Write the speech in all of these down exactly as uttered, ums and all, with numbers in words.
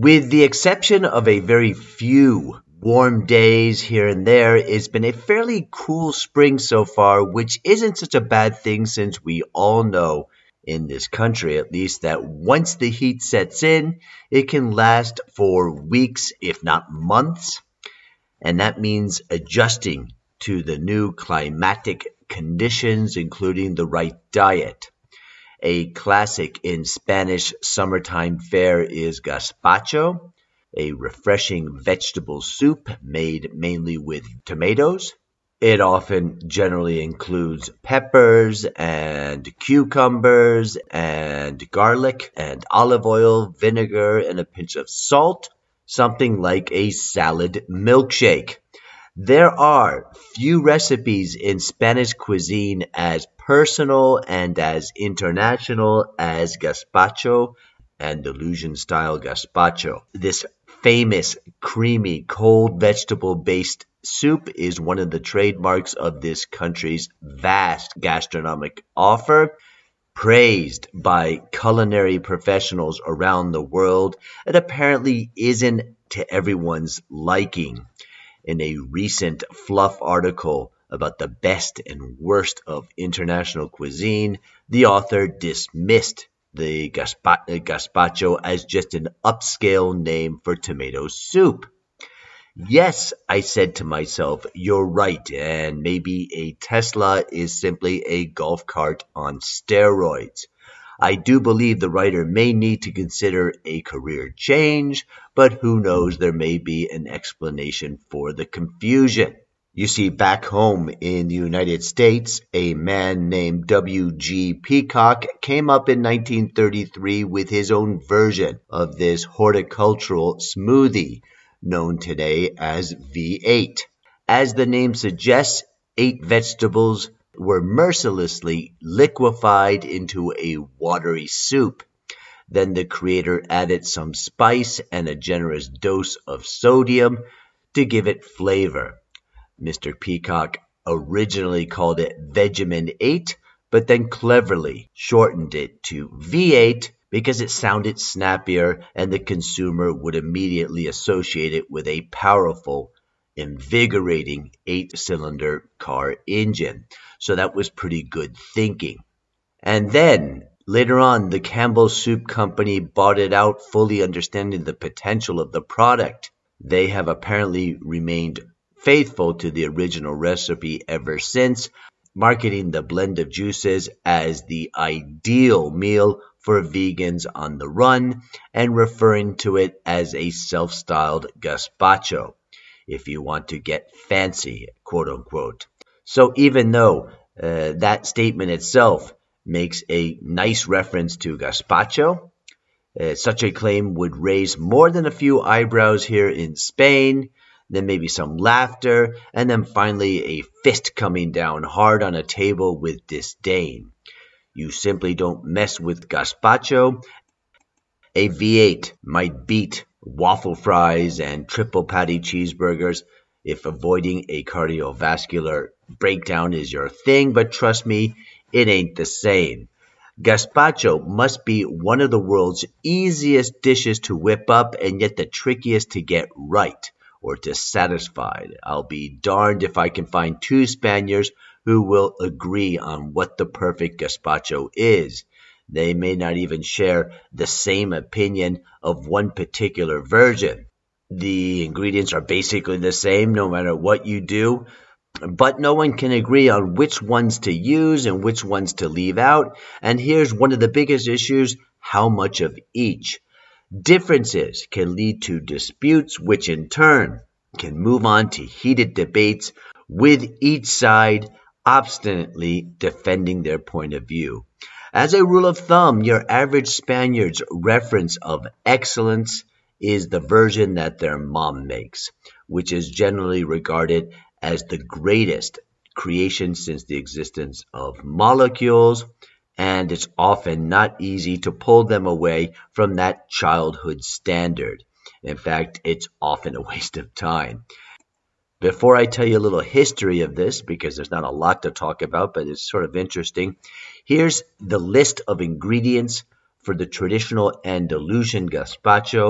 With the exception of a very few warm days here and there, it's been a fairly cool spring so far, which isn't such a bad thing since we all know, in this country at least, that once the heat sets in, it can last for weeks, if not months. And that means adjusting to the new climatic conditions, including the right diet. A classic in Spanish summertime fare is gazpacho, a refreshing vegetable soup made mainly with tomatoes. It often generally includes peppers and cucumbers and garlic and olive oil, vinegar, and a pinch of salt, something like a salad milkshake. There are few recipes in Spanish cuisine as personal and as international as gazpacho, Andalusian-style gazpacho. This famous, creamy, cold vegetable-based soup is one of the trademarks of this country's vast gastronomic offer. Praised by culinary professionals around the world, it apparently isn't to everyone's liking. In a recent Fluff article about the best and worst of international cuisine, the author dismissed the gazpa- gazpacho as just an upscale name for tomato soup. Yes, I said to myself, you're right, and maybe a Tesla is simply a golf cart on steroids. I do believe the writer may need to consider a career change, but who knows, there may be an explanation for the confusion. You see, back home in the United States, a man named W G Peacock came up in nineteen thirty-three with his own version of this horticultural smoothie, known today as V eight. As the name suggests, eight vegetables were mercilessly liquefied into a watery soup. Then the creator added some spice and a generous dose of sodium to give it flavor. Mister Peacock originally called it Vegemin eight, but then cleverly shortened it to V eight because it sounded snappier and the consumer would immediately associate it with a powerful, invigorating eight-cylinder car engine. So that was pretty good thinking. And then, later on, the Campbell Soup Company bought it out, fully understanding the potential of the product. They have apparently remained faithful to the original recipe ever since, marketing the blend of juices as the ideal meal for vegans on the run and referring to it as a self-styled gazpacho, if you want to get fancy, quote unquote. So even though uh, that statement itself makes a nice reference to gazpacho, uh, such a claim would raise more than a few eyebrows here in Spain, then maybe some laughter, and then finally a fist coming down hard on a table with disdain. You simply don't mess with gazpacho. A V eight might beat waffle fries and triple patty cheeseburgers if avoiding a cardiovascular breakdown is your thing, but trust me, it ain't the same. Gazpacho must be one of the world's easiest dishes to whip up and yet the trickiest to get right or to satisfy. I'll be darned if I can find two Spaniards who will agree on what the perfect gazpacho is. They may not even share the same opinion of one particular version. The ingredients are basically the same no matter what you do, but no one can agree on which ones to use and which ones to leave out. And here's one of the biggest issues: how much of each. Differences can lead to disputes, which in turn can move on to heated debates, with each side obstinately defending their point of view. As a rule of thumb, your average Spaniard's reference of excellence is the version that their mom makes, which is generally regarded as the greatest creation since the existence of molecules, and it's often not easy to pull them away from that childhood standard. In fact, it's often a waste of time. Before I tell you a little history of this, because there's not a lot to talk about, but it's sort of interesting, here's the list of ingredients for the traditional Andalusian gazpacho,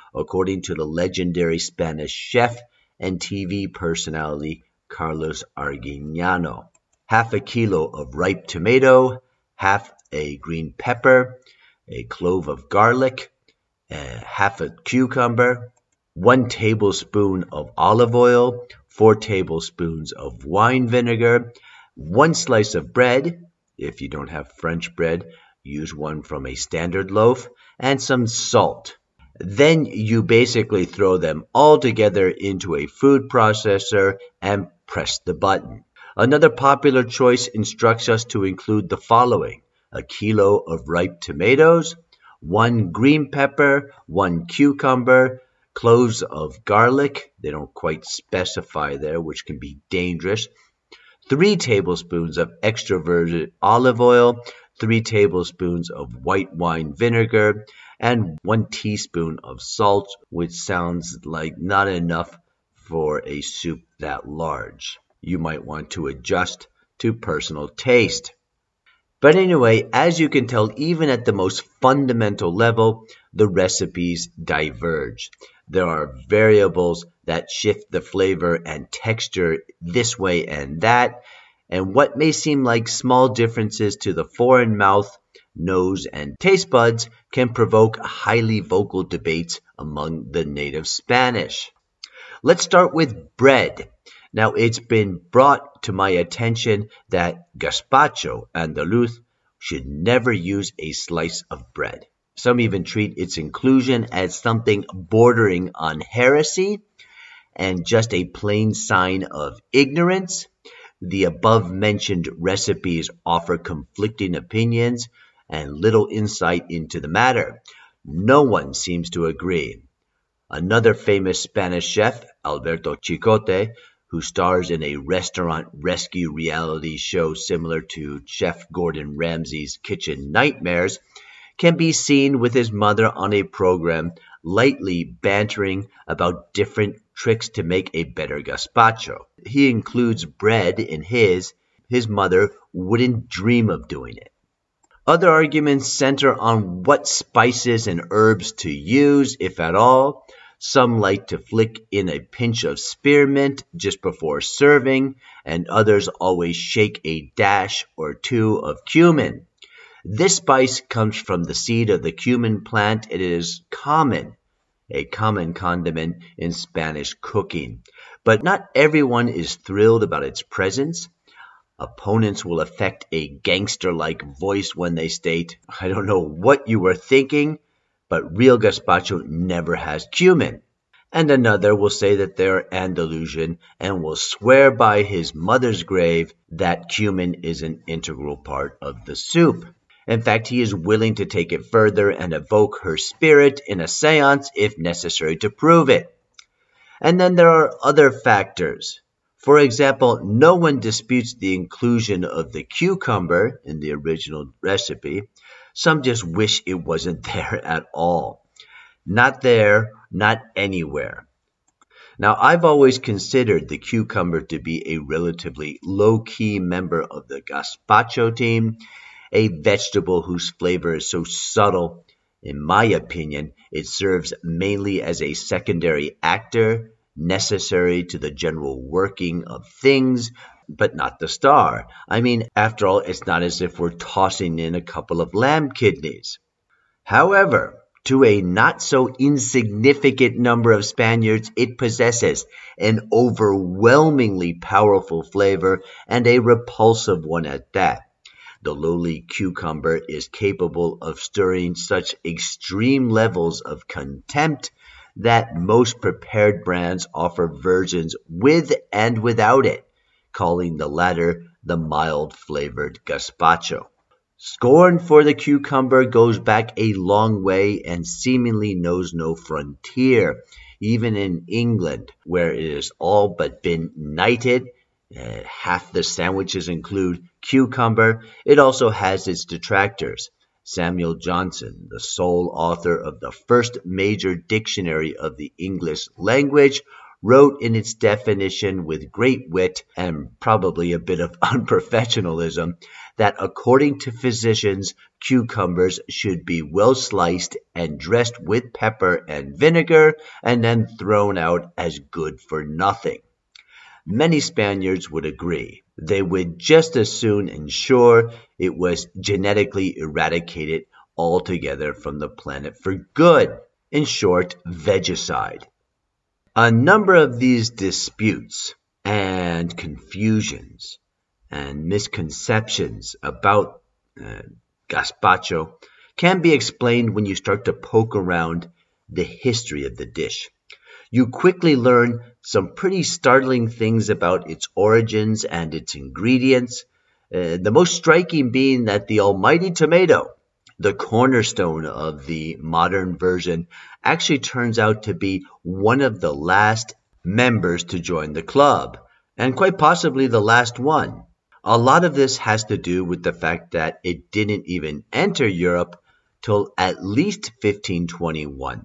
according to the legendary Spanish chef and T V personality Carlos Arguiñano. Half a kilo of ripe tomato, half a green pepper, a clove of garlic, uh, half a cucumber, one tablespoon of olive oil, four tablespoons of wine vinegar, one slice of bread. If you don't have French bread, use one from a standard loaf, and some salt. Then you basically throw them all together into a food processor and press the button. Another popular choice instructs us to include the following: a kilo of ripe tomatoes, one green pepper, one cucumber, cloves of garlic, they don't quite specify there, which can be dangerous, three tablespoons of extra virgin olive oil, three tablespoons of white wine vinegar, and one teaspoon of salt, which sounds like not enough for a soup that large. You might want to adjust to personal taste. But anyway, as you can tell, even at the most fundamental level, the recipes diverge. There are variables that shift the flavor and texture this way and that, and what may seem like small differences to the foreign mouth, nose, and taste buds can provoke highly vocal debates among the native Spanish. Let's start with bread. Now, it's been brought to my attention that gazpacho andaluz should never use a slice of bread. Some even treat its inclusion as something bordering on heresy and just a plain sign of ignorance. The above-mentioned recipes offer conflicting opinions and little insight into the matter. No one seems to agree. Another famous Spanish chef, Alberto Chicote, who stars in a restaurant rescue reality show similar to Chef Gordon Ramsay's Kitchen Nightmares, can be seen with his mother on a program lightly bantering about different tricks to make a better gazpacho. He includes bread in his. His mother wouldn't dream of doing it. Other arguments center on what spices and herbs to use, if at all. Some like to flick in a pinch of spearmint just before serving, and others always shake a dash or two of cumin. This spice comes from the seed of the cumin plant. It is common, a common condiment in Spanish cooking. But not everyone is thrilled about its presence. Opponents will affect a gangster-like voice when they state, "I don't know what you were thinking, but real gazpacho never has cumin." And another will say that they're Andalusian and will swear by his mother's grave that cumin is an integral part of the soup. In fact, he is willing to take it further and evoke her spirit in a seance if necessary to prove it. And then there are other factors. For example, no one disputes the inclusion of the cucumber in the original recipe. Some just wish it wasn't there at all. Not there, not anywhere. Now, I've always considered the cucumber to be a relatively low-key member of the gazpacho team, a vegetable whose flavor is so subtle. In my opinion, it serves mainly as a secondary actor, necessary to the general working of things, but not the star. I mean, after all, it's not as if we're tossing in a couple of lamb kidneys. However, to a not-so-insignificant number of Spaniards, it possesses an overwhelmingly powerful flavor and a repulsive one at that. The lowly cucumber is capable of stirring such extreme levels of contempt that most prepared brands offer versions with and without it, calling the latter the mild-flavored gazpacho. Scorn for the cucumber goes back a long way and seemingly knows no frontier. Even in England, where it has all but been knighted, uh, half the sandwiches include cucumber, it also has its detractors. Samuel Johnson, the sole author of the first major dictionary of the English language, wrote in its definition with great wit and probably a bit of unprofessionalism that according to physicians, cucumbers should be well sliced and dressed with pepper and vinegar and then thrown out as good for nothing. Many Spaniards would agree. They would just as soon ensure it was genetically eradicated altogether from the planet for good. In short, vegicide. A number of these disputes and confusions and misconceptions about uh, gazpacho can be explained when you start to poke around the history of the dish. You quickly learn some pretty startling things about its origins and its ingredients, uh, the most striking being that the almighty tomato, the cornerstone of the modern version, actually turns out to be one of the last members to join the club, and quite possibly the last one. A lot of this has to do with the fact that it didn't even enter Europe till at least fifteen twenty-one,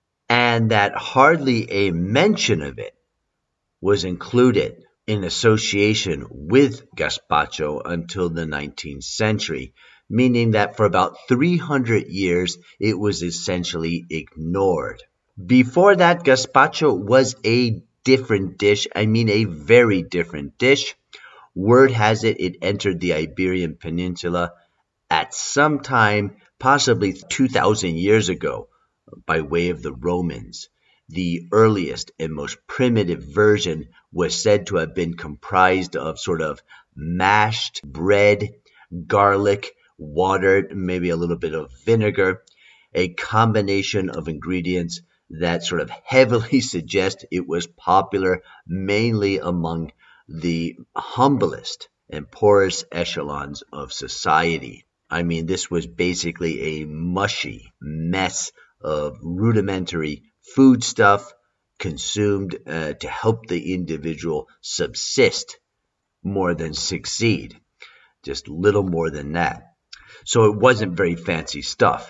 and that hardly a mention of it was included in association with gazpacho until the nineteenth century, meaning that for about three hundred years it was essentially ignored. Before that, gazpacho was a different dish, I mean a very different dish. Word has it it entered the Iberian Peninsula at some time, possibly two thousand years ago, by way of the Romans. The earliest and most primitive version was said to have been comprised of sort of mashed bread, garlic, water, maybe a little bit of vinegar, a combination of ingredients that sort of heavily suggest it was popular mainly among the humblest and poorest echelons of society. I mean, this was basically a mushy mess of rudimentary food stuff consumed uh, to help the individual subsist more than succeed. Just little more than that. So it wasn't very fancy stuff.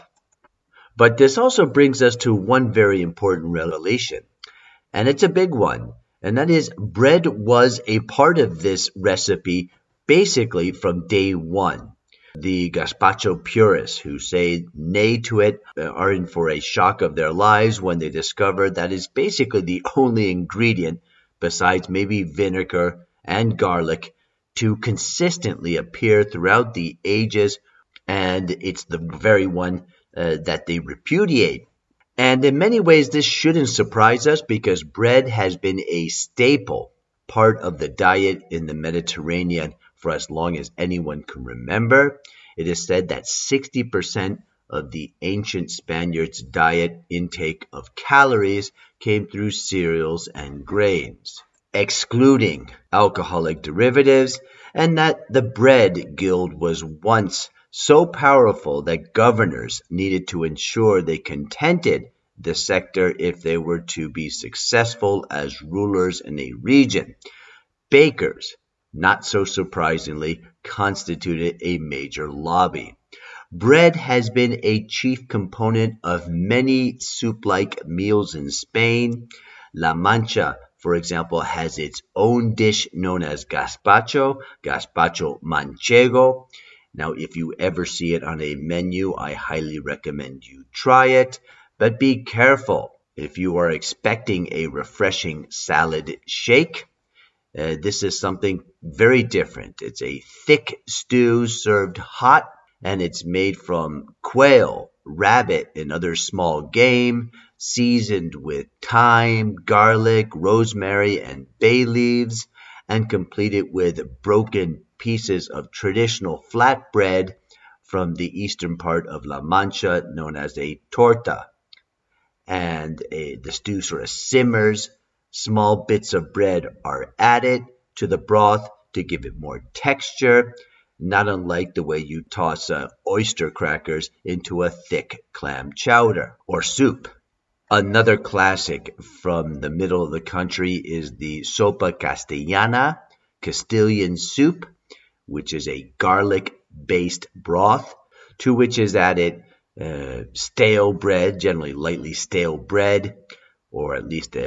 But this also brings us to one very important revelation, and it's a big one, and that is bread was a part of this recipe basically from day one. The gazpacho purists who say nay to it are in for a shock of their lives when they discover that it's basically the only ingredient, besides maybe vinegar and garlic, to consistently appear throughout the ages, and it's the very one uh, that they repudiate. And in many ways, this shouldn't surprise us because bread has been a staple part of the diet in the Mediterranean for as long as anyone can remember. It is said that sixty percent of the ancient Spaniards' diet intake of calories came through cereals and grains, excluding alcoholic derivatives, and that the bread guild was once so powerful that governors needed to ensure they contented the sector if they were to be successful as rulers in a region. Bakers, not so surprisingly, constituted a major lobby. Bread has been a chief component of many soup-like meals in Spain. La Mancha, for example, has its own dish known as gazpacho, gazpacho manchego. Now, if you ever see it on a menu, I highly recommend you try it. But be careful if you are expecting a refreshing salad shake. Uh, this is something very different. It's a thick stew served hot, and it's made from quail, rabbit, and other small game, seasoned with thyme, garlic, rosemary, and bay leaves, and completed with broken pieces of traditional flatbread from the eastern part of La Mancha, known as a torta. And a, the stew sort of simmers. Small bits of bread are added to the broth to give it more texture, not unlike the way you toss uh, oyster crackers into a thick clam chowder or soup. Another classic from the middle of the country is the sopa castellana, Castilian soup, which is a garlic-based broth to which is added uh, stale bread, generally lightly stale bread, or at least a, a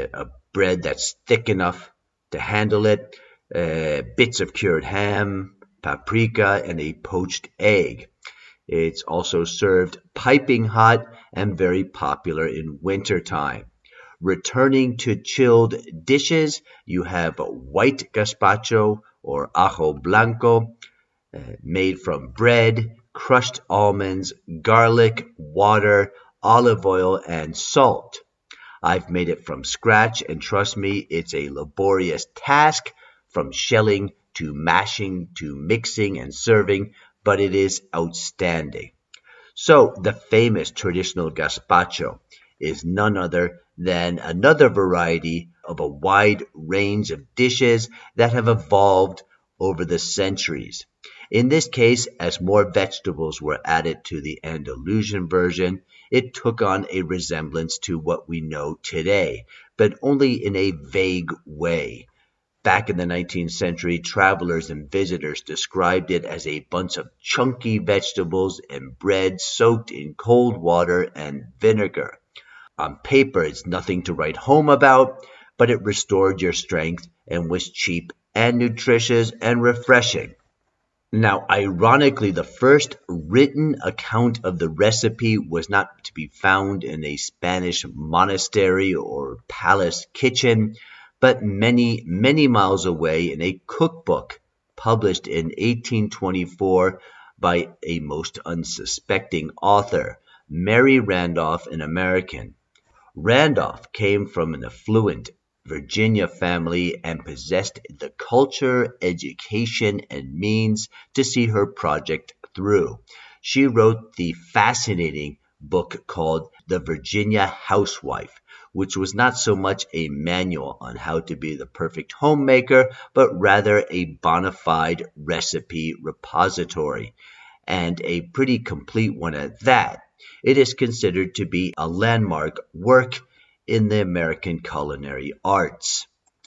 bread that's thick enough to handle it, uh, bits of cured ham, paprika, and a poached egg. It's also served piping hot and very popular in wintertime. Returning to chilled dishes, you have white gazpacho or ajo blanco, uh, made from bread, crushed almonds, garlic, water, olive oil, and salt. I've made it from scratch, and trust me, it's a laborious task from shelling to mashing to mixing and serving, but it is outstanding. So, the famous traditional gazpacho is none other than another variety of a wide range of dishes that have evolved over the centuries. In this case, as more vegetables were added to the Andalusian version, it took on a resemblance to what we know today, but only in a vague way. Back in the nineteenth century, travelers and visitors described it as a bunch of chunky vegetables and bread soaked in cold water and vinegar. On paper, it's nothing to write home about, but it restored your strength and was cheap and nutritious and refreshing. Now, ironically, the first written account of the recipe was not to be found in a Spanish monastery or palace kitchen, but many, many miles away in a cookbook published in eighteen twenty-four by a most unsuspecting author, Mary Randolph, an American. Randolph came from an affluent Virginia family and possessed the culture, education, and means to see her project through. She wrote the fascinating book called The Virginia Housewife, which was not so much a manual on how to be the perfect homemaker, but rather a bona fide recipe repository, and a pretty complete one at that. It is considered to be a landmark work in the American culinary arts.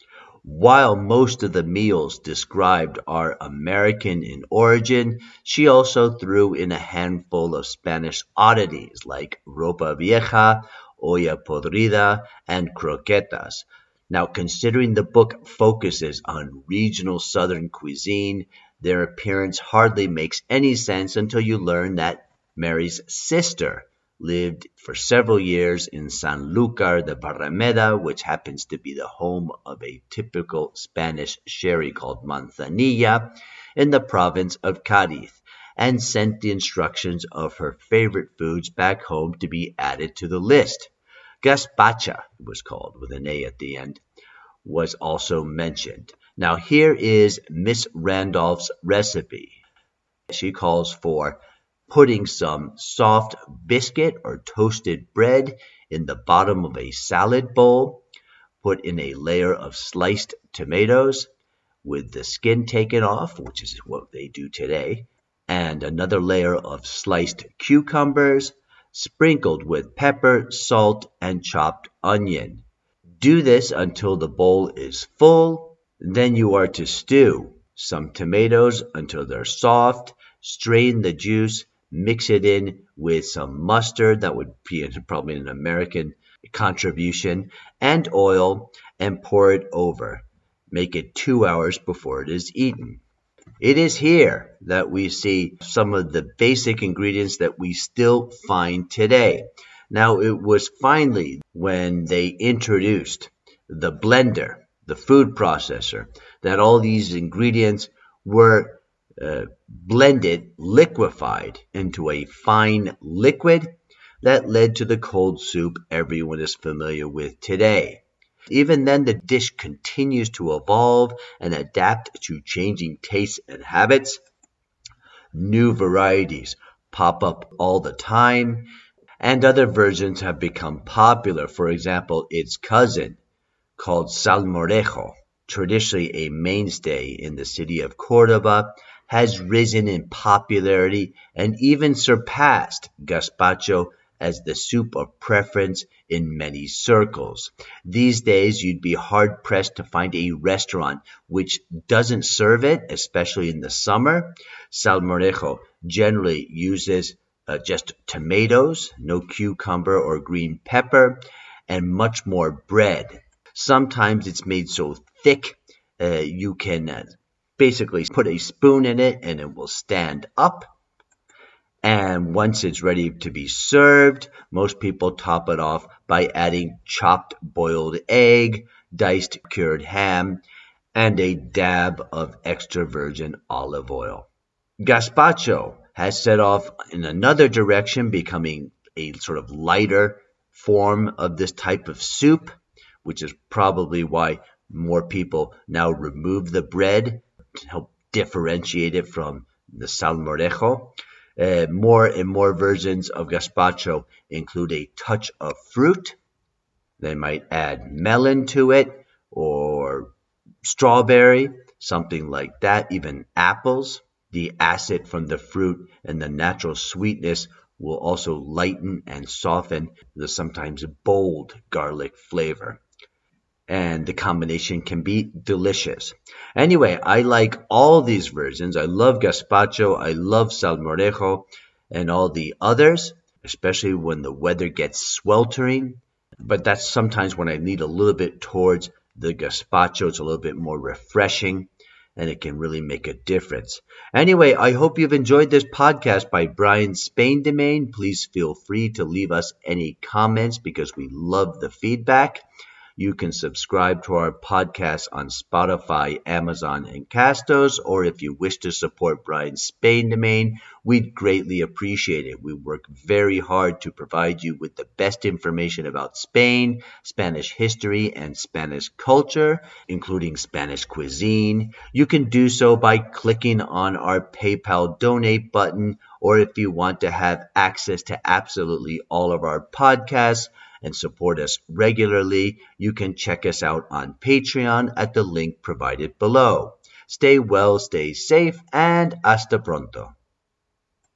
While most of the meals described are American in origin, she also threw in a handful of Spanish oddities like ropa vieja, olla podrida, and croquetas. Now, considering the book focuses on regional Southern cuisine, their appearance hardly makes any sense until you learn that Mary's sister lived for several years in Sanlúcar de Barrameda, which happens to be the home of a typical Spanish sherry called Manzanilla, in the province of Cádiz, and sent the instructions of her favorite foods back home to be added to the list. Gazpacha, it was called, with an A at the end, was also mentioned. Now here is Miss Randolph's recipe. She calls for putting some soft biscuit or toasted bread in the bottom of a salad bowl, put in a layer of sliced tomatoes with the skin taken off, which is what they do today, and another layer of sliced cucumbers, sprinkled with pepper, salt, and chopped onion. Do this until the bowl is full. Then you are to stew some tomatoes until they're soft, strain the juice, mix it in with some mustard, that would be probably an American contribution, and oil, and pour it over. Make it two hours before it is eaten. It is here that we see some of the basic ingredients that we still find today. Now, it was finally when they introduced the blender, the food processor, that all these ingredients were uh, blended, liquefied into a fine liquid that led to the cold soup everyone is familiar with today. Even then, the dish continues to evolve and adapt to changing tastes and habits. New varieties pop up all the time, and other versions have become popular. For example, its cousin, called salmorejo, traditionally a mainstay in the city of Cordoba, has risen in popularity and even surpassed gazpacho as the soup of preference in many circles. These days, you'd be hard-pressed to find a restaurant which doesn't serve it, especially in the summer. Salmorejo generally uses uh, just tomatoes, no cucumber or green pepper, and much more bread. Sometimes it's made so thick uh, you can uh, basically put a spoon in it and it will stand up. And once it's ready to be served, most people top it off by adding chopped boiled egg, diced cured ham, and a dab of extra virgin olive oil. Gazpacho has set off in another direction, becoming a sort of lighter form of this type of soup, which is probably why more people now remove the bread to help differentiate it from the salmorejo. Uh, more and more versions of gazpacho include a touch of fruit. They might add melon to it or strawberry, something like that, even apples. The acid from the fruit and the natural sweetness will also lighten and soften the sometimes bold garlic flavor. And the combination can be delicious. Anyway, I like all these versions. I love gazpacho, I love salmorejo, and all the others, especially when the weather gets sweltering. But that's sometimes when I lean a little bit towards the gazpacho. It's a little bit more refreshing, and it can really make a difference. Anyway, I hope you've enjoyed this podcast by Brian Spain Domain. Please feel free to leave us any comments because we love the feedback. You can subscribe to our podcast on Spotify, Amazon, and Castos, or if you wish to support Brian Spain Domain, we'd greatly appreciate it. We work very hard to provide you with the best information about Spain, Spanish history, and Spanish culture, including Spanish cuisine. You can do so by clicking on our PayPal donate button, or if you want to have access to absolutely all of our podcasts, and support us regularly, you can check us out on Patreon at the link provided below. Stay well, stay safe, and hasta pronto.